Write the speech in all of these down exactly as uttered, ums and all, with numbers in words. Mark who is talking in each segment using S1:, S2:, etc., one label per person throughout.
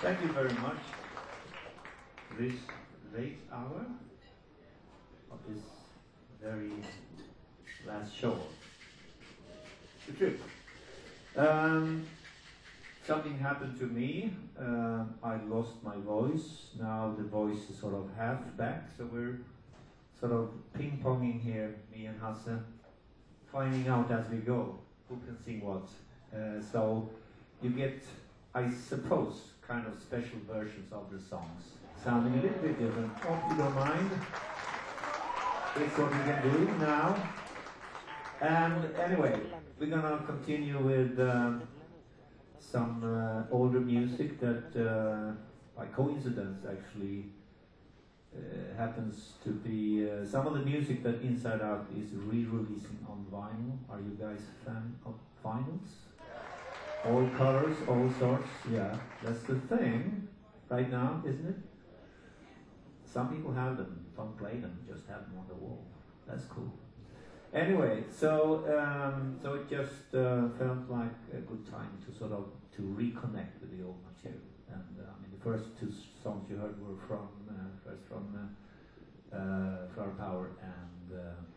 S1: Thank you very much. This late hour of this very last show. The trip. Um, something happened to me. Uh, I lost my voice. Now the voice is sort of half back, so we're sort of ping-ponging here, me and Hasse, finding out as we go who can sing what. Uh, so you get, I suppose, kind of special versions of the songs, sounding a little bit different. Hope you don't mind. It's what we can do now. And anyway, we're gonna continue with um, some uh, older music that, uh, by coincidence, actually uh, happens to be uh, some of the music that Inside Out is re-releasing on vinyl. Are you guys a fan of vinyls? All colors, all sorts, yeah, that's the thing right now, isn't it? Some people have them, don't play them, just have them on the wall. That's cool. Anyway, so um, so it just uh, felt like a good time to sort of to reconnect with the old material. And uh, I mean, the first two songs you heard were from uh, first from uh, uh, Flower Power and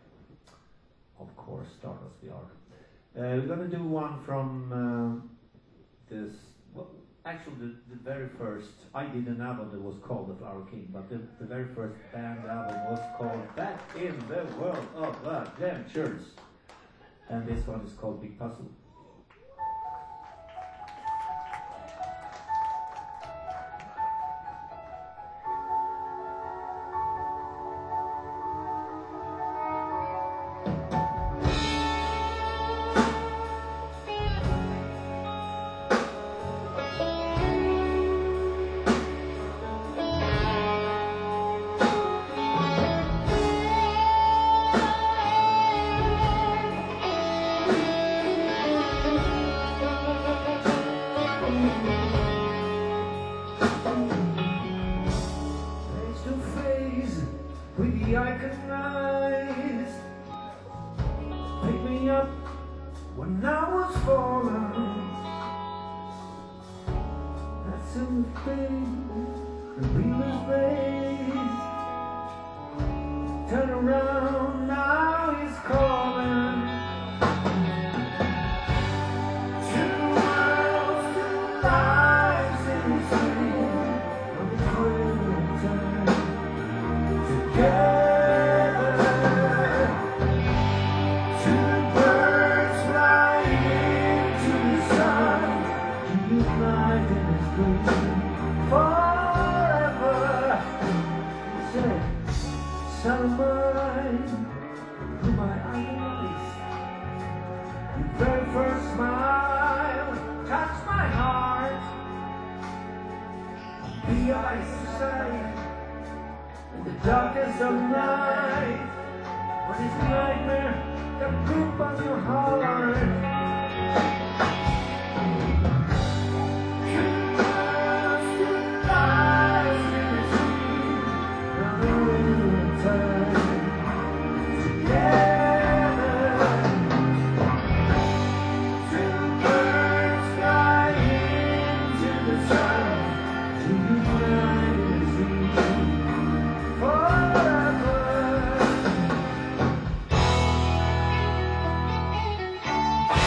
S1: uh, of course Stardust V R. Uh, we're gonna do one from uh, this. Well, actually, the, the very first I did an album that was called The Flower King, but the, the very first band album was called Back in the World of the Adventures, and this one is called Big Puzzle.
S2: Forever.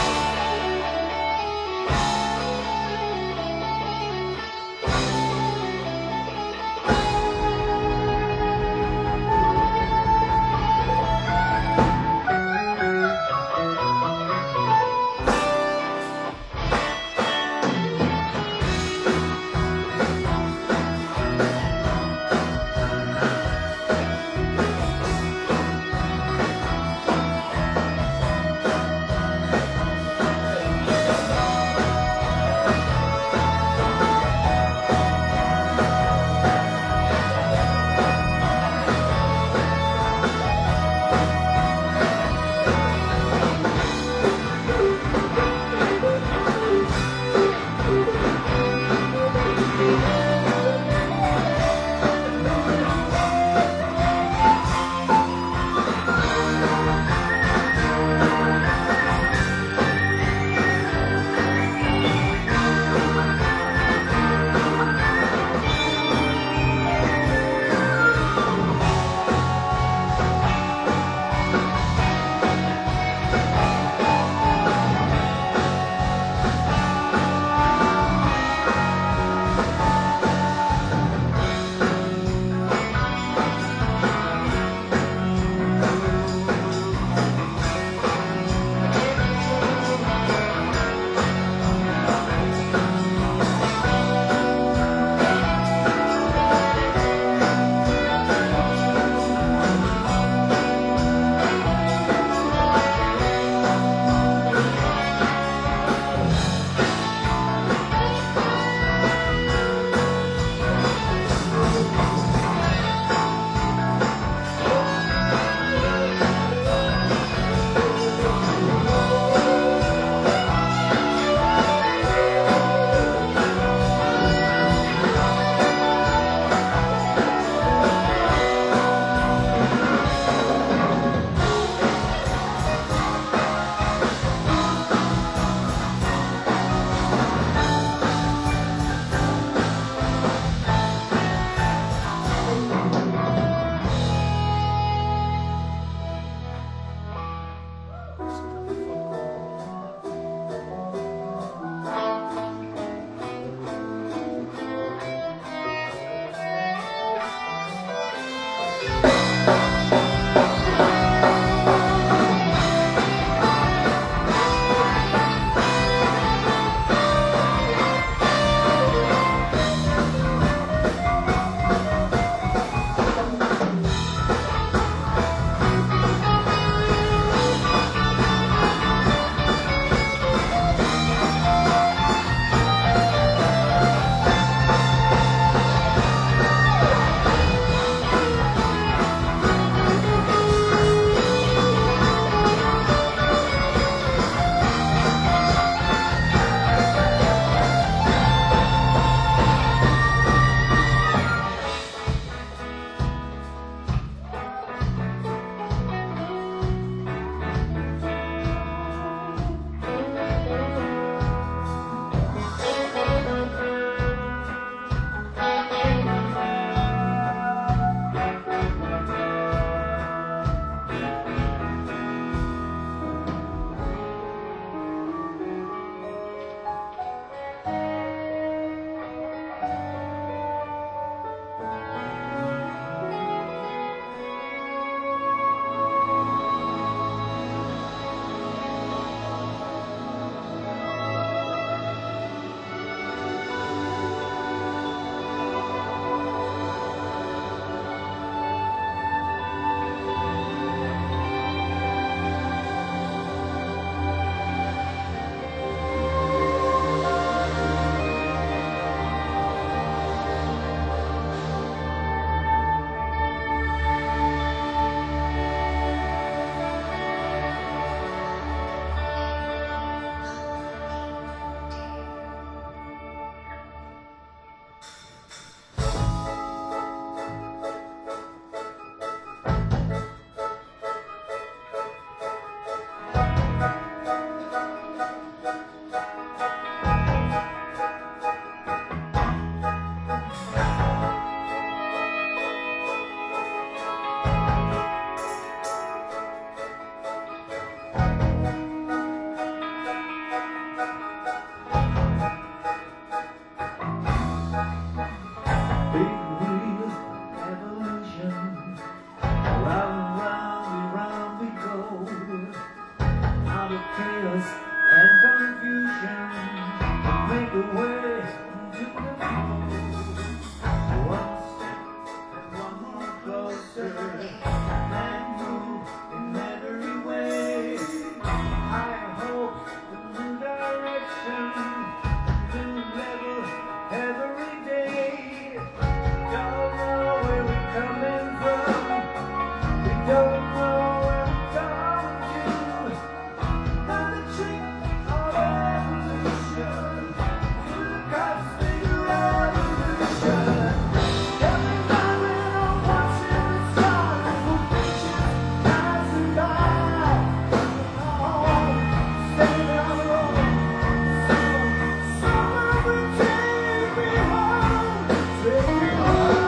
S1: and confusion that make the way to the moon. One step and one more closer, and move in every way. I hope the new direction, new level every day. Don't know where we're coming from, we don't know where we're going to. Not the trick of evolution, to the cosmic revolution. Every night when I'm watching the stars, we'll picture passing by. Oh, standing on the road, someone, someone will take me home, take me home.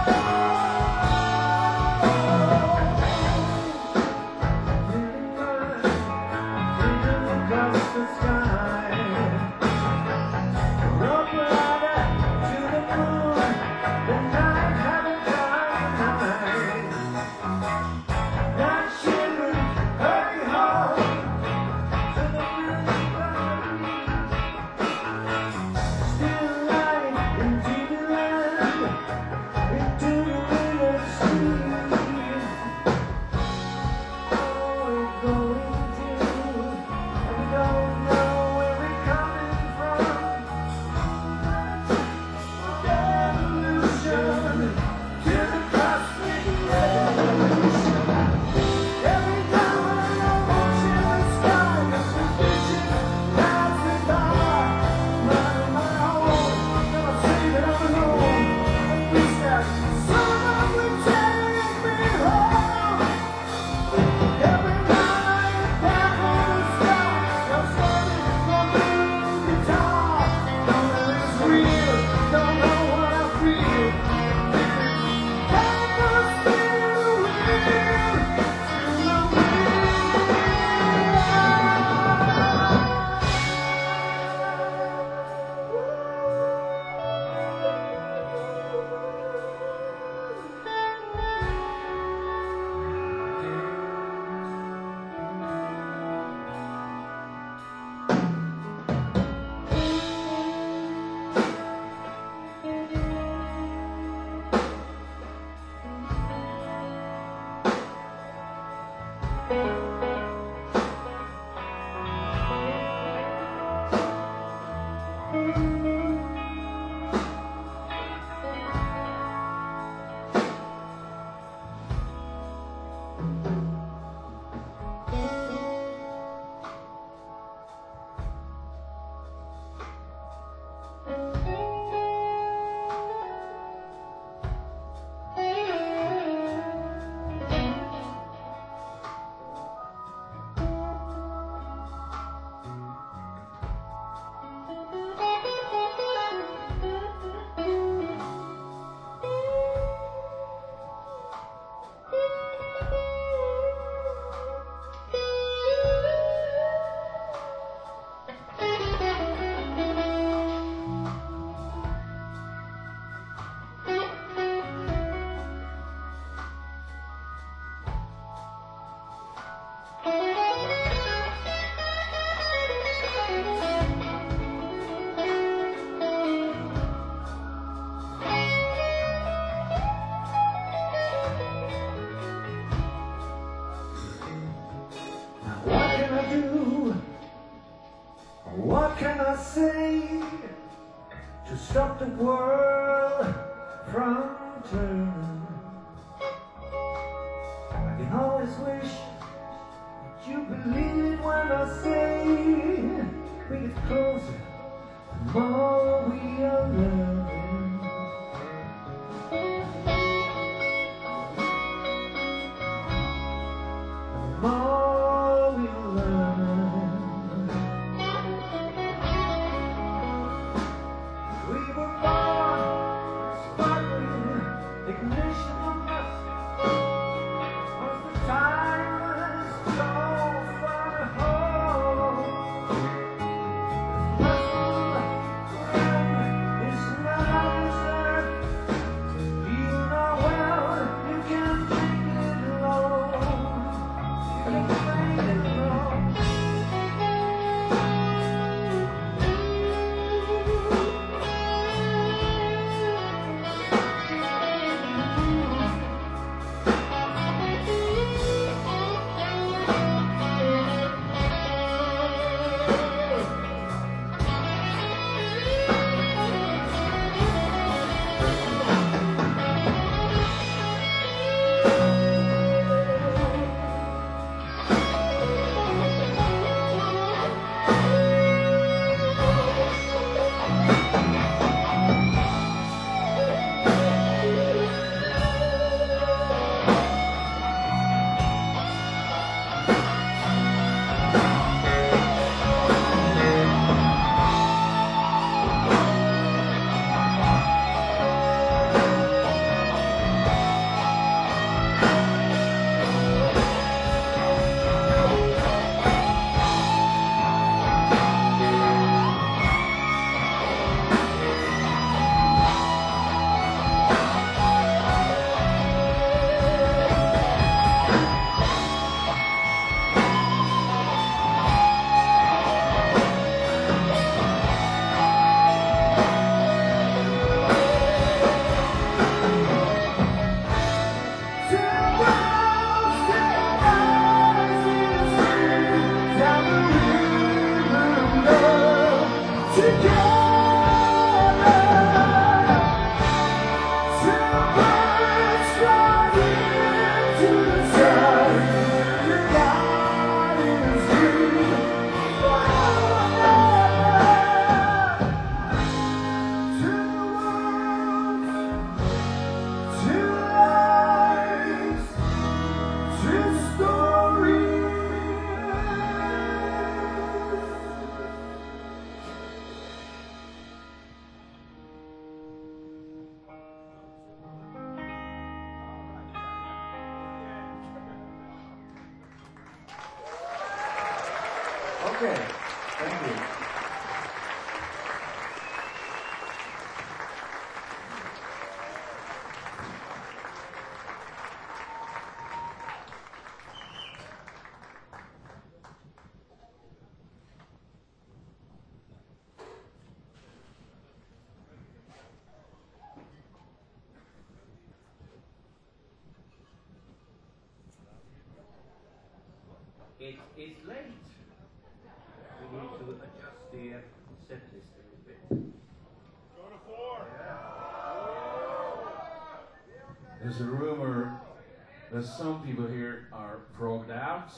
S1: Living life, freedom across the sky. Rope ladder to the moon, the night having night. Night shivering, hurry home to the moon. Still light into the land, into the river stream. Oh, we're going to, and we don't know where we're coming from. Revolution, to the cosmic revolution. Every time when I'm watching the sky, it's a vision passing by. My, my own, gonna say that I'm alone. And we said, someone will take me home. Every night back on the sky, I'm standing on the guitar. Don't know it's real, don't know what I feel. That must be real to What can I do? What can I say to stop the world from turning? I can always wish that you believe it when I say we get closer the more we are loving. The more we learn. We were born sparkling ignition of us. Was the time so far home? Okay, thank you. It, it's late. We need to adjust the uh, set list a little bit.
S2: Go to four.
S1: Yeah.
S2: There's a rumor that some people here are frogged out.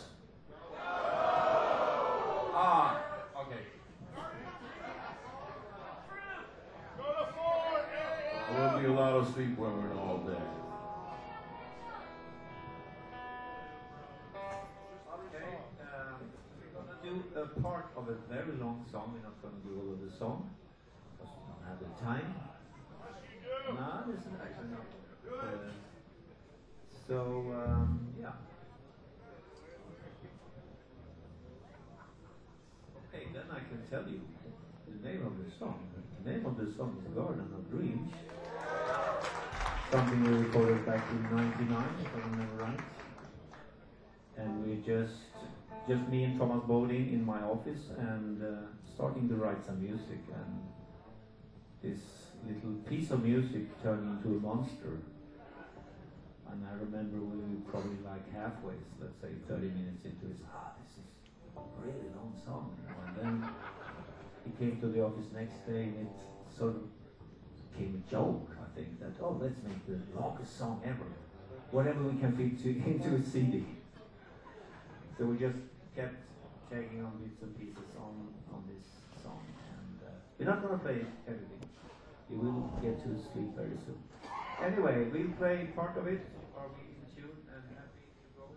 S2: Ah, okay.
S3: Go to four.
S2: There will be a lot of sleep when we're all dead.
S1: Okay, um, we're gonna do a part of a very long song. We're not gonna do all of the song because we don't have the time. No, this is actually not. Uh, so um, yeah. Okay, then I can tell you the name of the song. The name of the song is Garden of Dreams. Something we recorded back in ninety-nine, if I remember right. And we just, just me and Thomas Bodin in my office and uh, starting to write some music. And this little piece of music turned into a monster. And I remember we were probably like halfway, let's say thirty minutes into it. Ah, this is a really long song. You know? And then he came to the office next day and it sort of became a joke, I think, that, oh, let's make the longest song ever. Whatever we can fit to, into a C D. So we just kept taking on bits and pieces on, on this song. And uh, we're not going to play everything. You will get to sleep very soon. Anyway, we'll play part of it. Are we in tune and happy to go?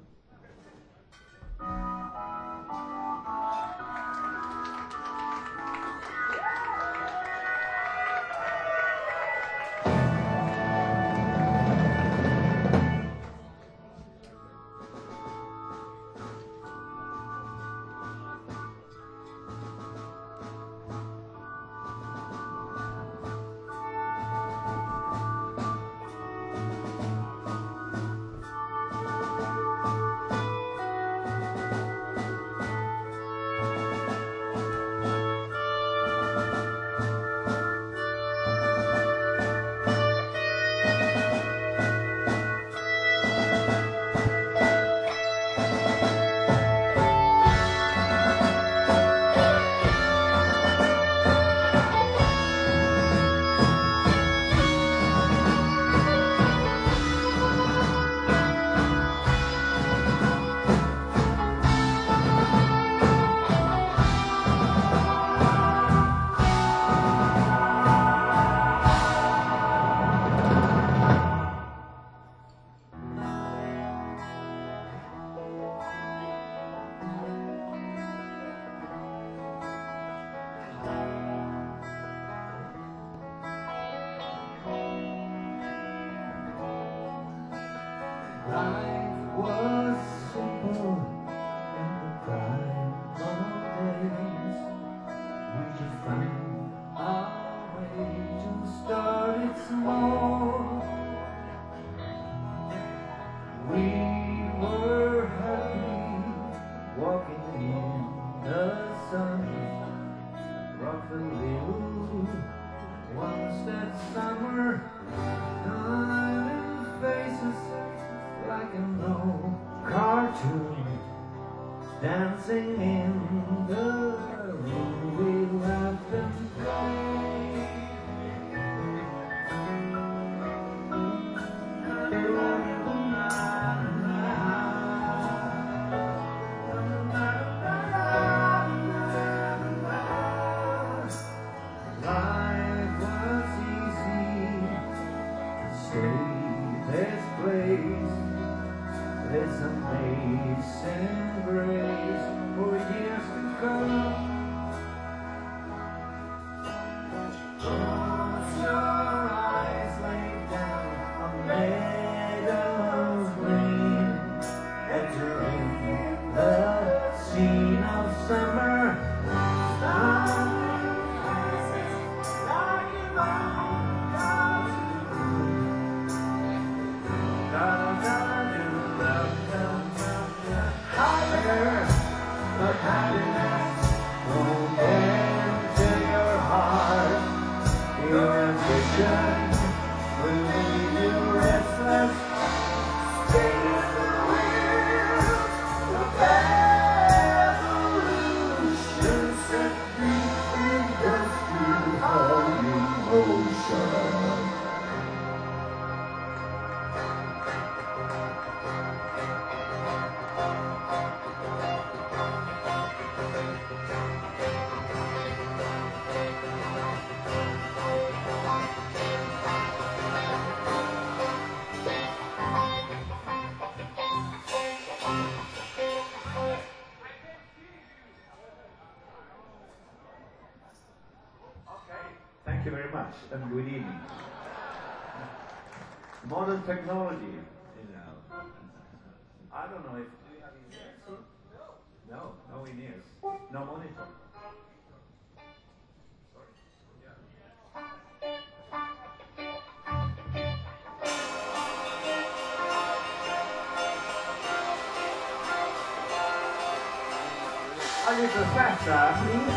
S1: Life was simple in the prime of days. We just found our way to start it small. We were happy walking in the sun. Rockville once that summer, nine faces like an old cartoon, dancing in the room. We laughed and played. Life was easy to stay this place. This amazing grace for years to come. Thank you very much, and good evening. Modern technology, you know. I don't know if do you have in-ears? No, no in-ears, no monitor. A little faster, please.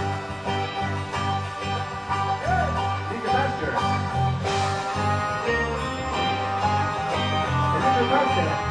S1: Little faster. A little faster.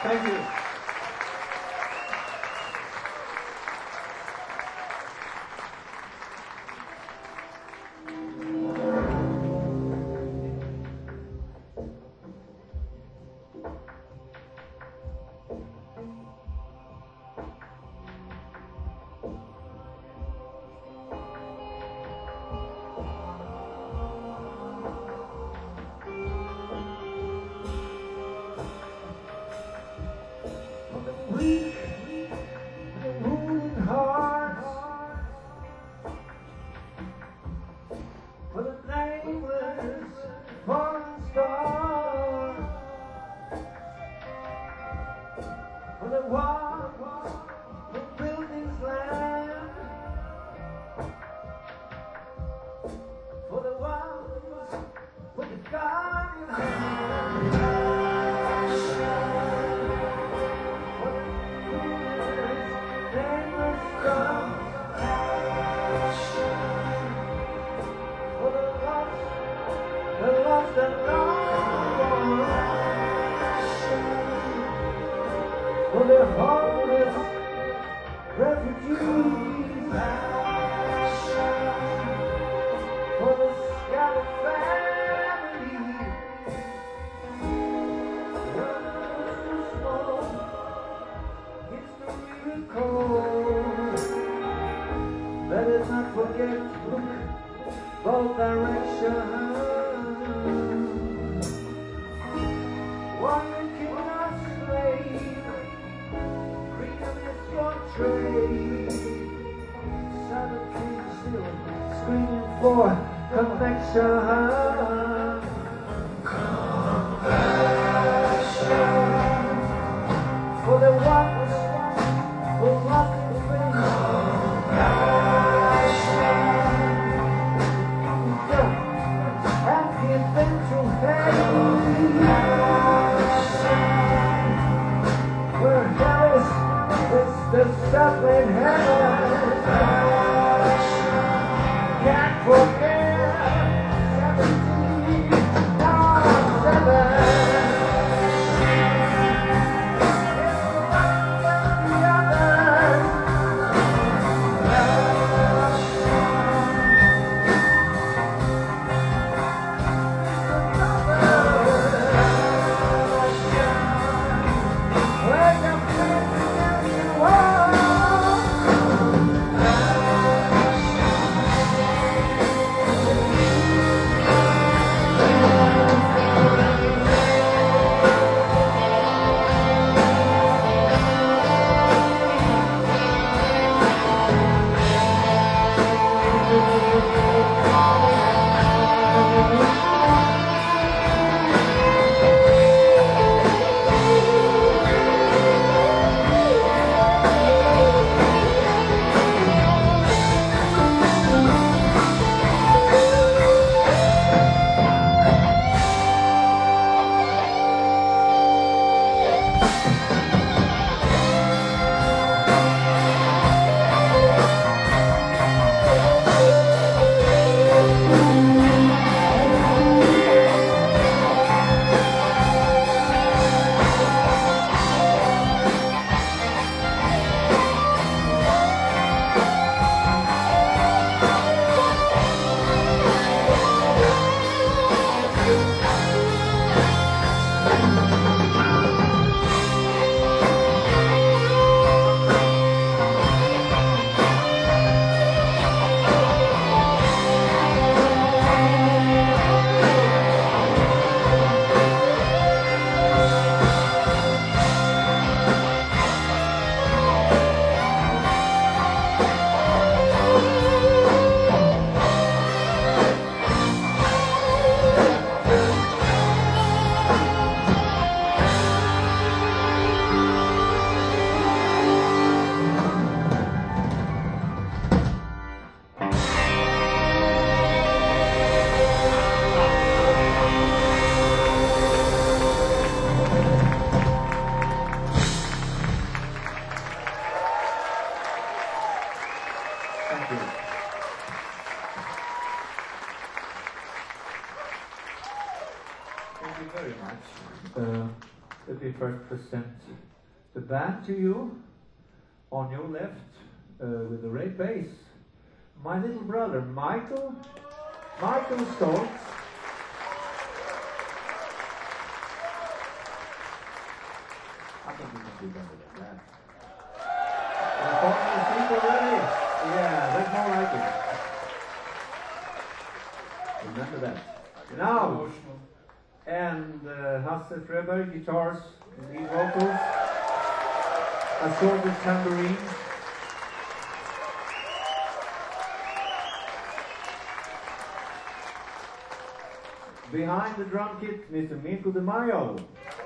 S1: Thank you.
S4: Weak, wounded hearts, for the nameless fallen stars, for the ones who built this land, for the ones with the guardian hand. For the homeless refugees, for the scattered families, once more history recalls. Let us not forget to look both directions. One cannot slave, freedom is your trade. Southern kings still screaming for connection. For the ones who lost their faith. And given to hate. Where hell is, is the separate heaven. Can't forget seventeen, now seven.
S1: Thank you.
S2: Thank you very much. Uh,
S1: let me first present the band to you. On your left, uh, with the red bass, my little brother, Michael, Michael Stoltz. I think we can do better than that. Are all the people ready? Yeah, that's more like it. Remember that. Now,
S2: Emotional.
S1: and uh, Hasse Freberg, guitars, lead vocals, assorted tambourine. Behind the drum kit, Mister Mirko De Maio.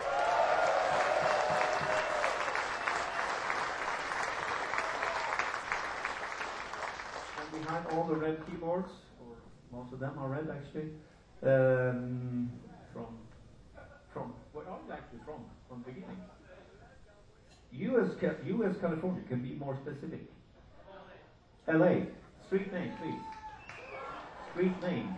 S1: And behind all the red keyboards, or most of them are red actually, um, from, from, where are you actually from? From the beginning? U S, Ca- U S California, can be more specific. L A, street name, please. Street name.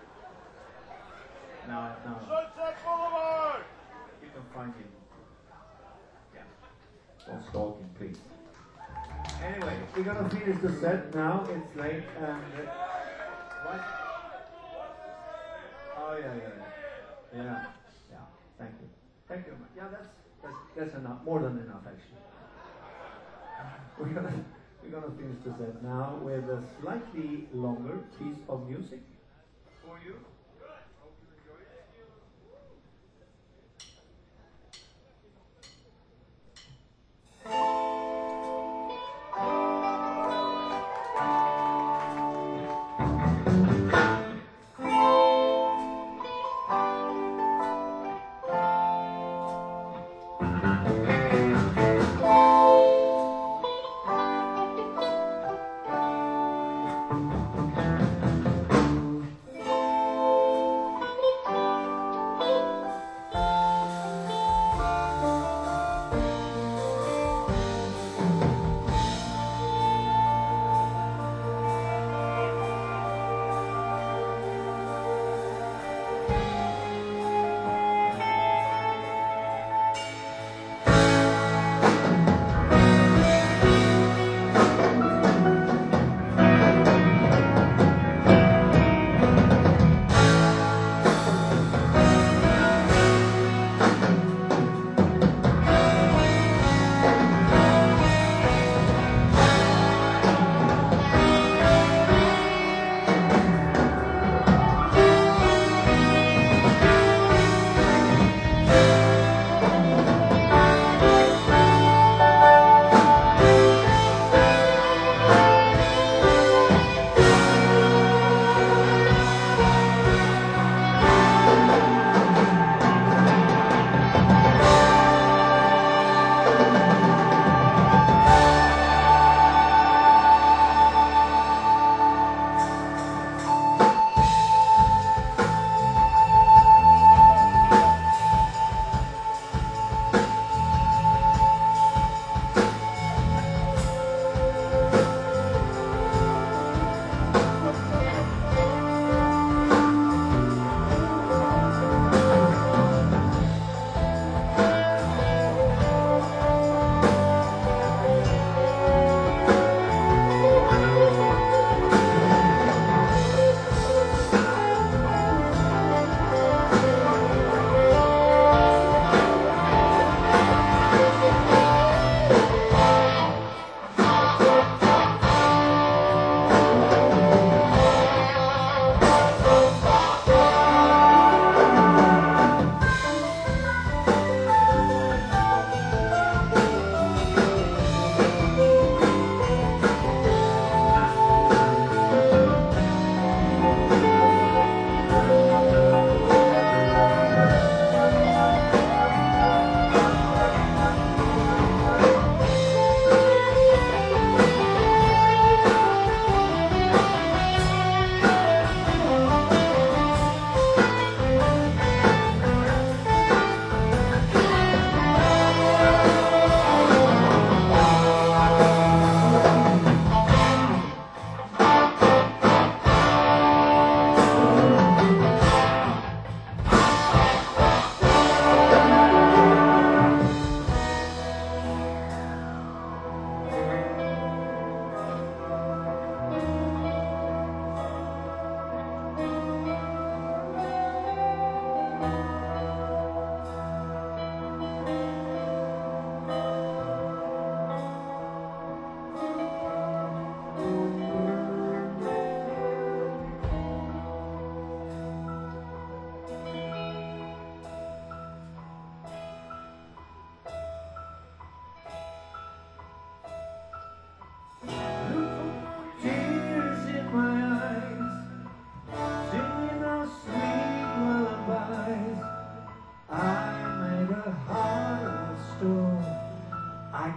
S1: Now, now,
S3: Sunset Boulevard!
S1: you can find him. Yeah. Don't stalk him, please. Anyway, we're gonna finish the set now. It's late and. Uh, what? Oh, yeah, yeah, yeah. Yeah, yeah. Thank you. Thank you very much. Yeah, that's, that's, that's enough. More than enough, actually. We're gonna, we're gonna finish the set now with a slightly longer piece of music for you.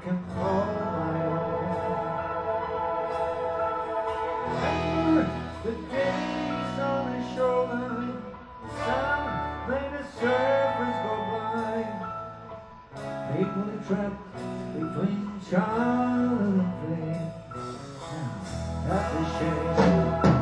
S1: can call my own. The days on his shoulder, the sun made the surfers go blind. Faithfully trapped between child and flame. That's a shame.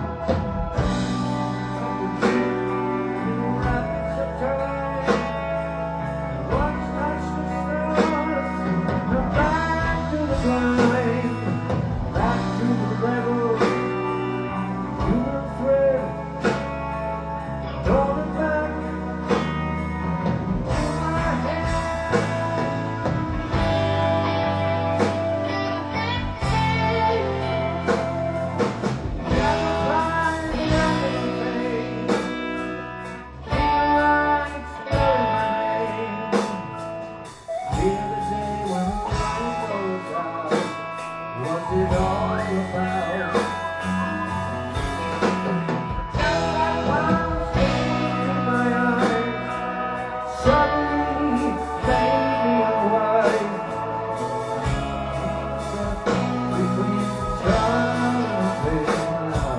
S1: What's it all about? Just like clouds into my eyes, suddenly made me unwise. Between child and faith now.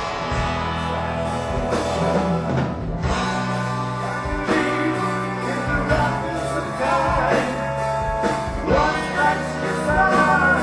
S1: Deep in the rapids of time, what lights the sun?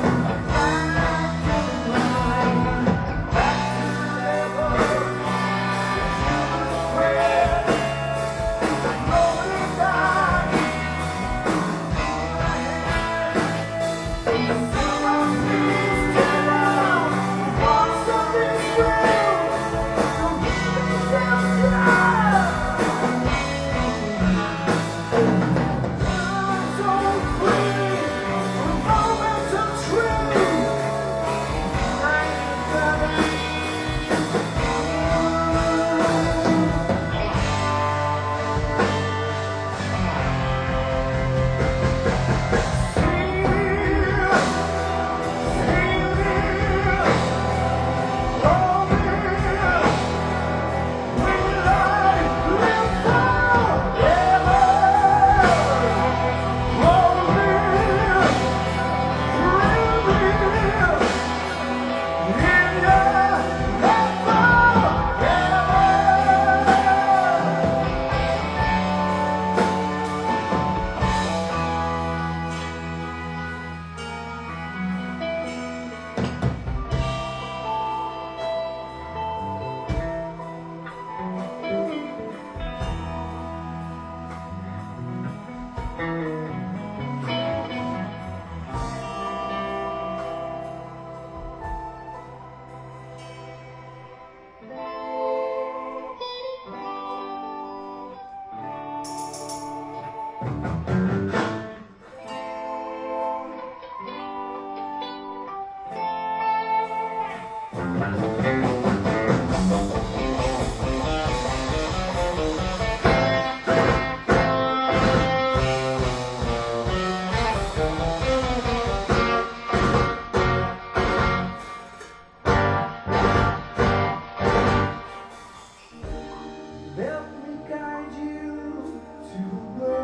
S1: Help me guide you to the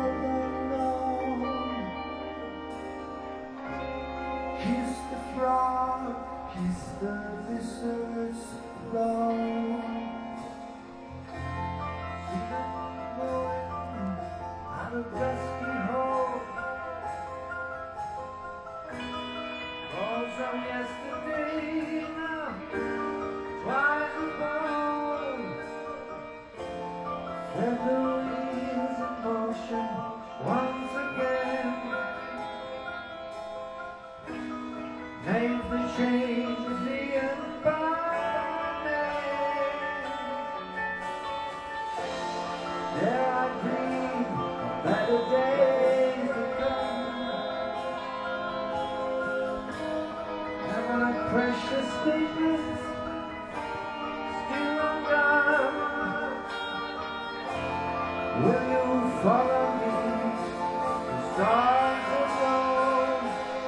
S1: unknown. Kiss the frog, kiss the lizard's bone. See them going out of dusty hole. Calls from yesterday now, twice a bone. And the wheels in motion once again. Names that change as the environment. There I dream better days to come. And my precious statements still undone. Will you follow me? The stars alone.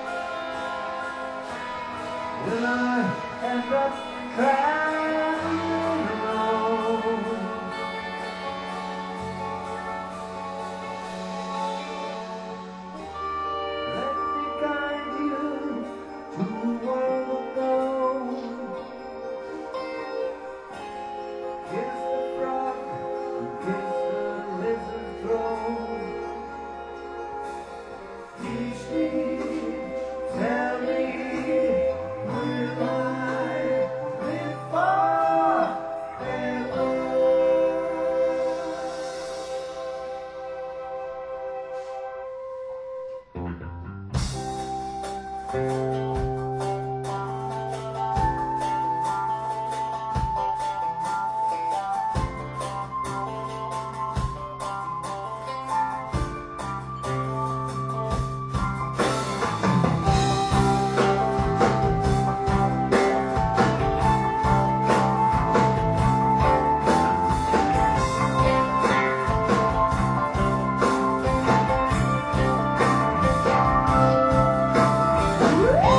S1: Will I end up traveling alone? Let me guide
S4: Woo!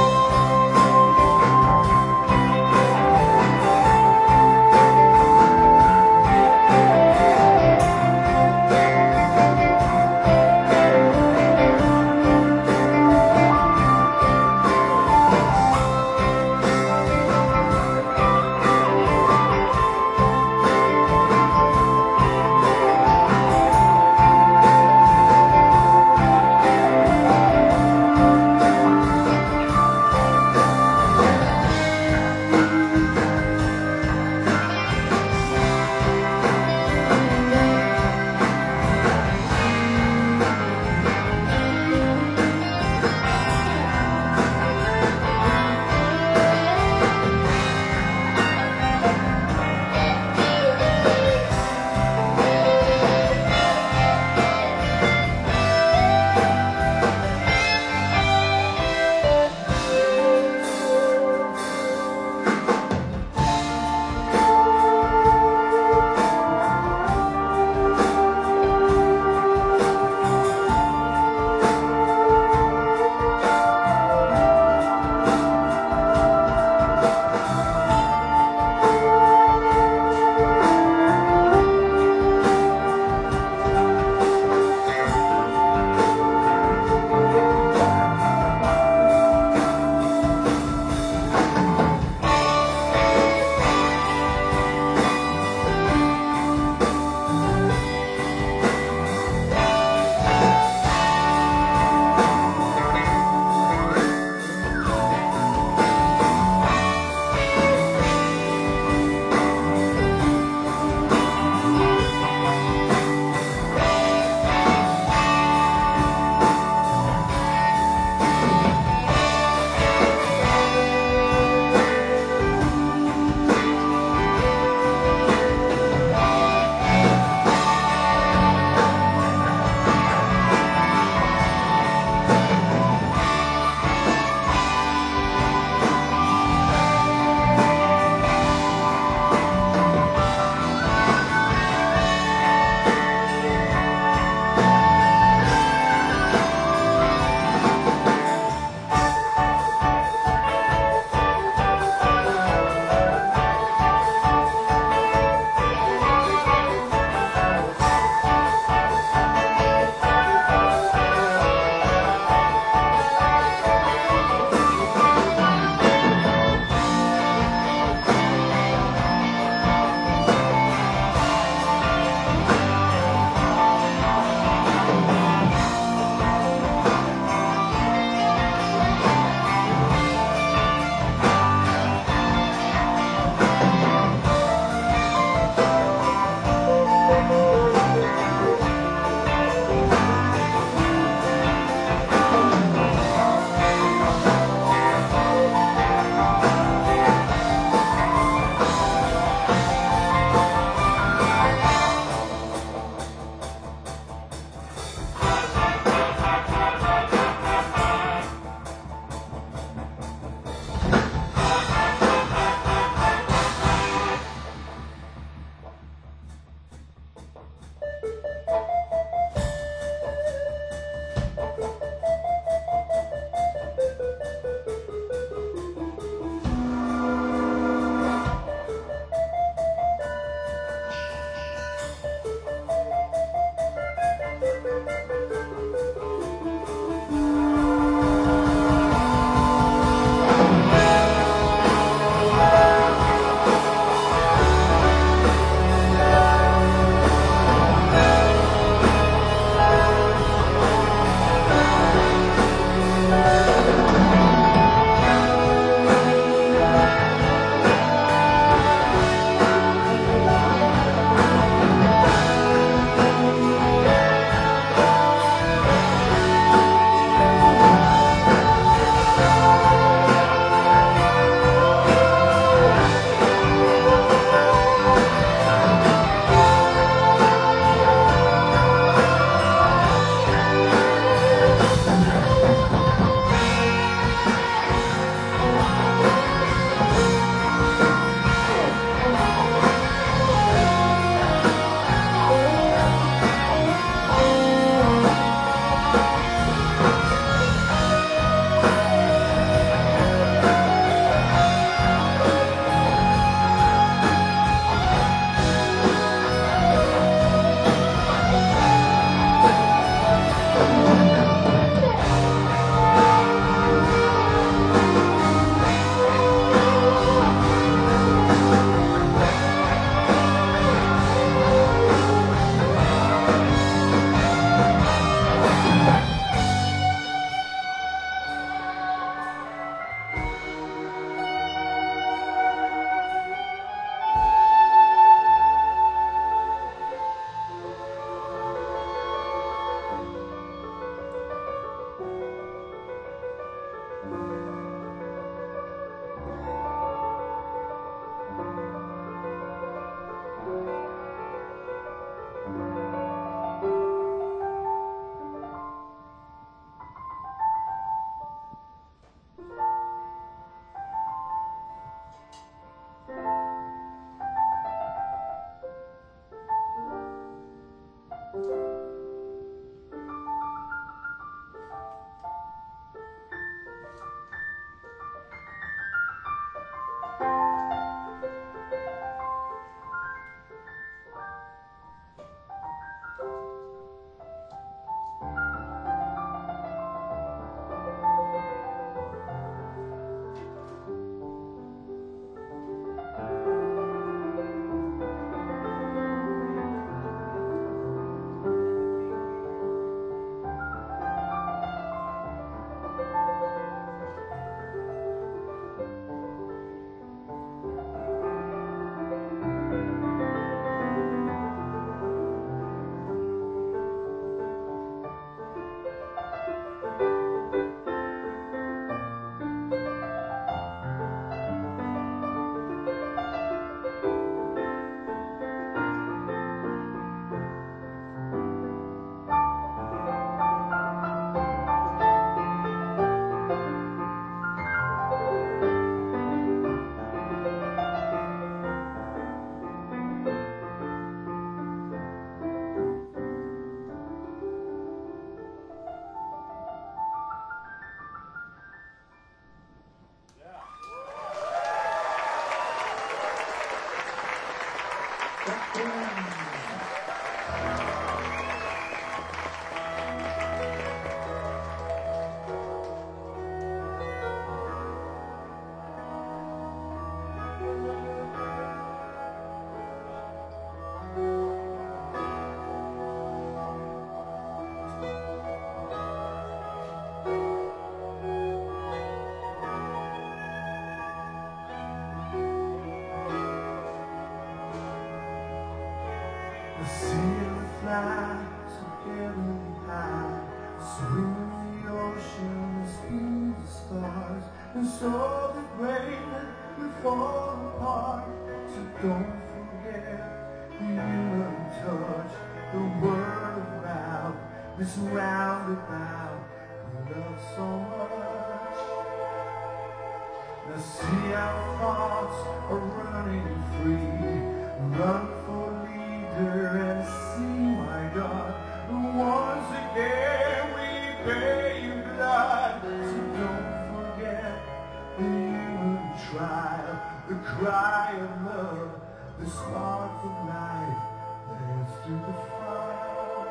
S5: Swim in the ocean, see the stars, and so the great will fall apart. So don't forget the human touch, the word of mouth, this roundabout we love so much. Now see our thoughts are running free, run for leader and see my God. Once again we pay in blood, so don't forget the human trial, the cry of love, the spark of life that is through the fire.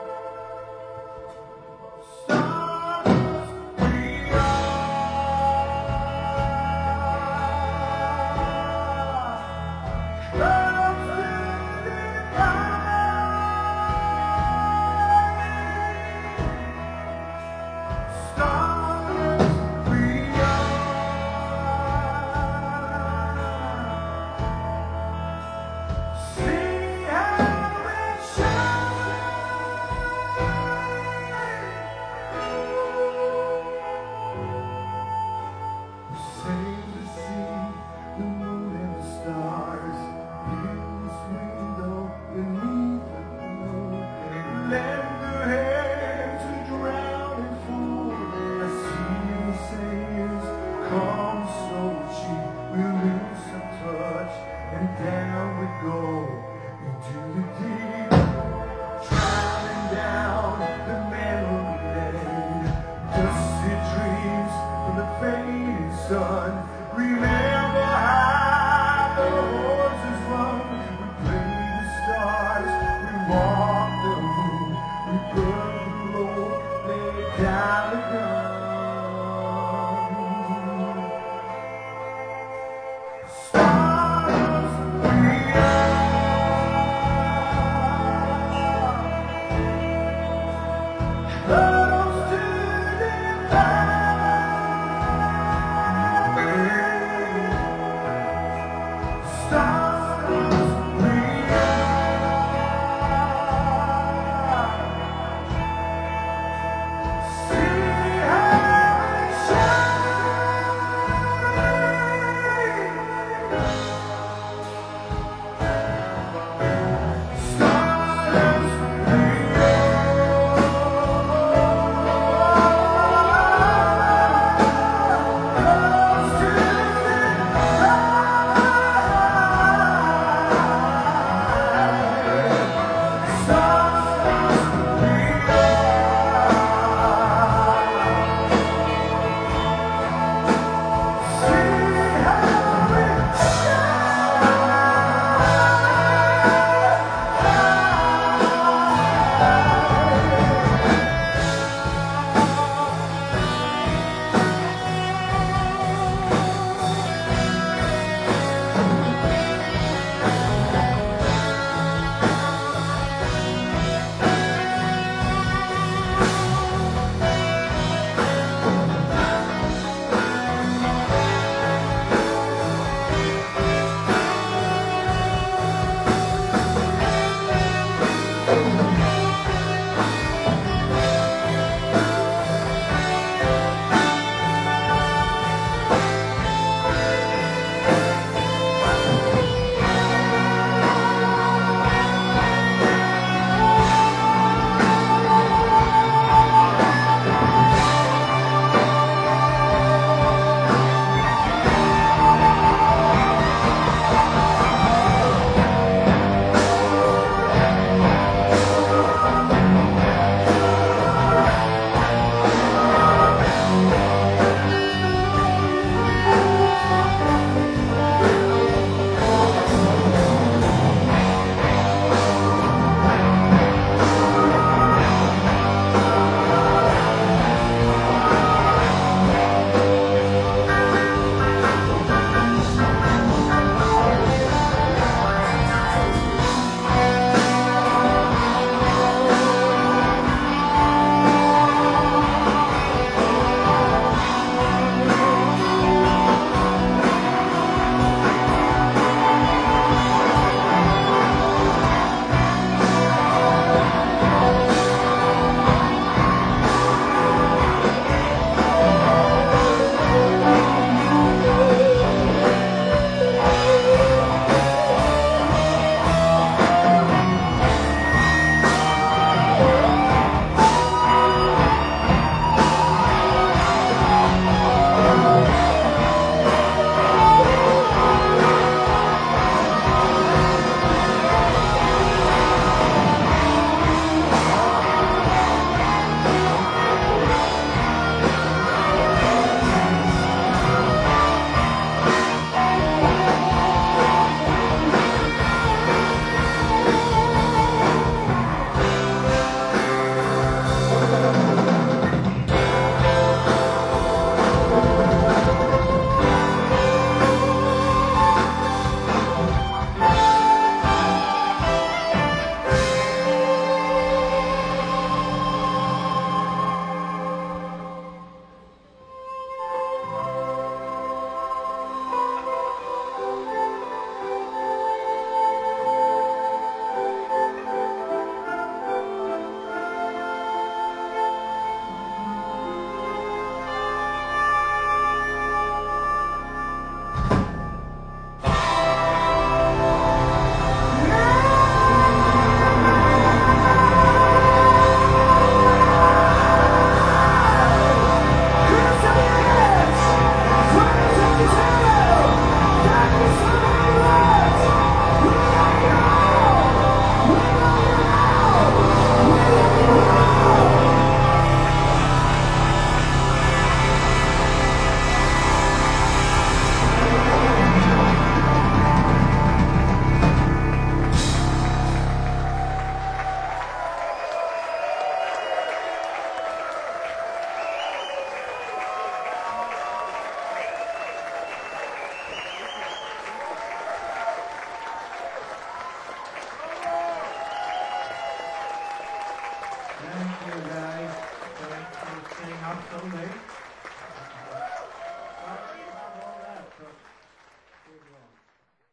S5: Stars we are, clouds in the eye. Sun, remember how the horses run. We play the stars, we walk the moon, we burn the road, lay down the gun. Stars we are, close to the light. Oh
S1: so late.